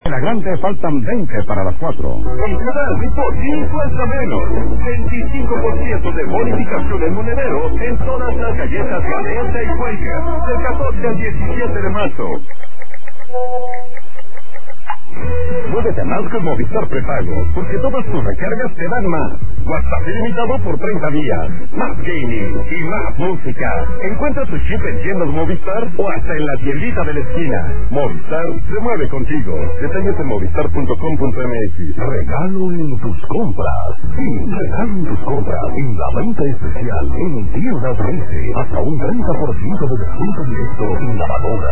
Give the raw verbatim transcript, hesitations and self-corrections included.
En la grande faltan veinte para las cuatro. En Canal por cincuenta menos. veinticinco por ciento de bonificación en monedero en todas las galletas Galeta y Quaker. Del catorce al diecisiete de marzo. Muévete más con Movistar Prepago, porque todas tus recargas te dan más. WhatsApp ilimitado por treinta días, más gaming y más música. Encuentra tu chip en tiendas Movistar o hasta en la tiendita de la esquina. Movistar se mueve contigo. Detalles en movistar punto com punto m x. Regalo en tus compras. Sí, regalo en tus compras. En la venta especial en tiendas Reyes. Hasta un treinta por ciento de descuento directo en lavadora,